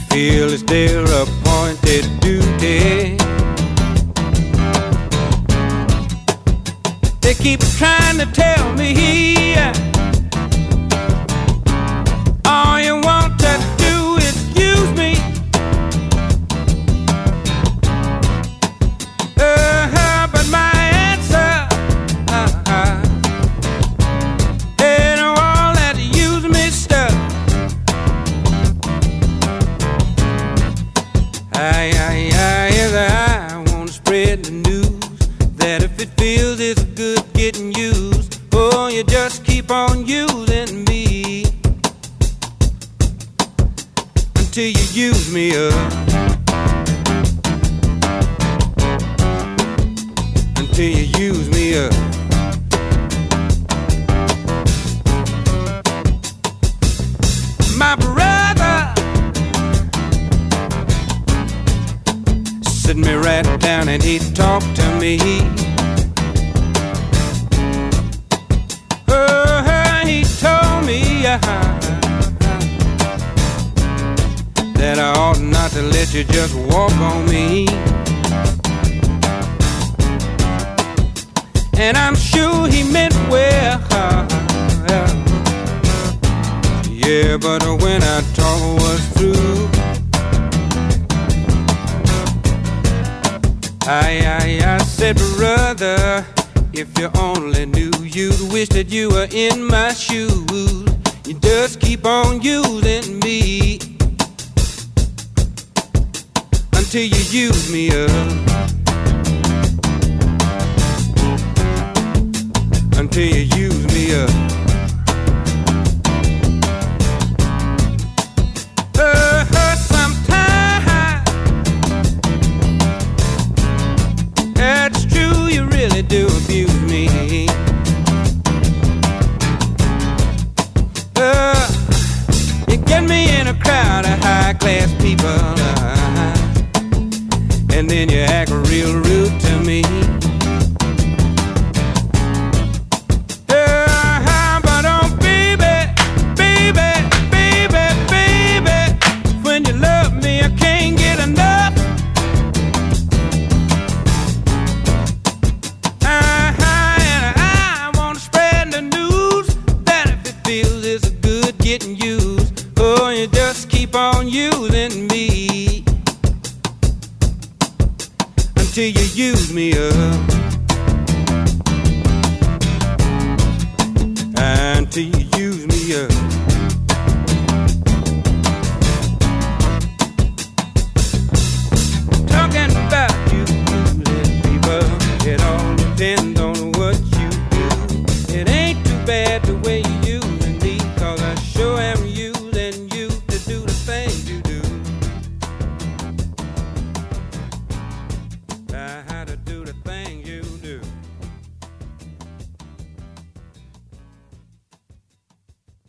feel it's their appointed duty. They keep trying to tell me all you want to do is use me. But my answer ain't all that use me stuff. I want to spread the news that if it feels it's good getting used, oh, you just keep on using me until you use me up. Until you use me up. My brother sit me right down and he talked to me. He told me that I ought not to let you just walk on me. And I'm sure he meant well. Yeah, but when our talk was through, I said, brother, if you only knew, you'd wish that you were in my shoes. You just keep on using me until you use me up. Until you use me up. Sometimes it's true, you really do abuse me. You get me in a crowd of high-class people, and then you act real rude to me. Keep on using me until you use me up. Until you use me up.